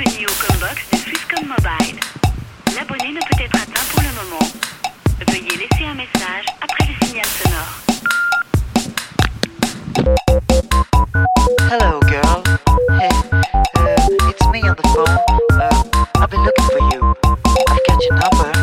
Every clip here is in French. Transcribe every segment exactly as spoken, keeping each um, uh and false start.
Bienvenue au Combox de Swisscom Mobile. L'abonné ne peut être atteint pour le moment. Veuillez laisser un message après le signal sonore. Hello, girl. Hey, uh, it's me on the phone. Uh, I've been looking for you. I've got your number.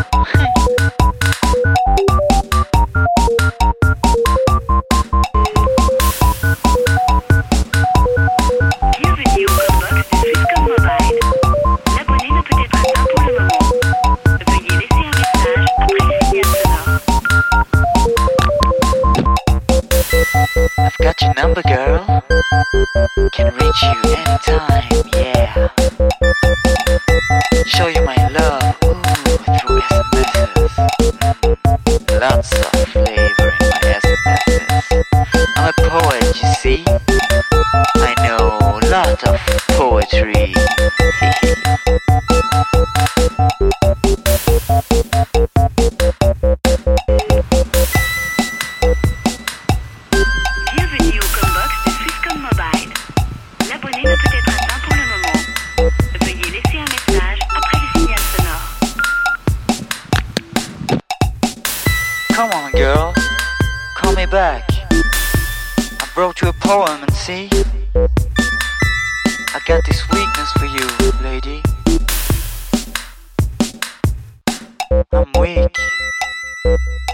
Bienvenue au Combox de Swisscom Mobile. L'abonné ne peut être atteint pour le moment. Veuillez laisser un message après le signal sonore. I've got your number, girl. Can reach you anytime, yeah. Show you my love, ooh, through S M Ses. Mm, lots of flavor in my S M Ses. I'm a poet, you see. I know a lot of poetry. Bienvenue au Combox de Swisscom Mobile. L'abonné ne peut être atteint pour le moment. Veuillez laisser un message après le signal sonore. Come on, girl. Call me back. I brought you a poem and see. I got this weakness for you, lady. I'm weak.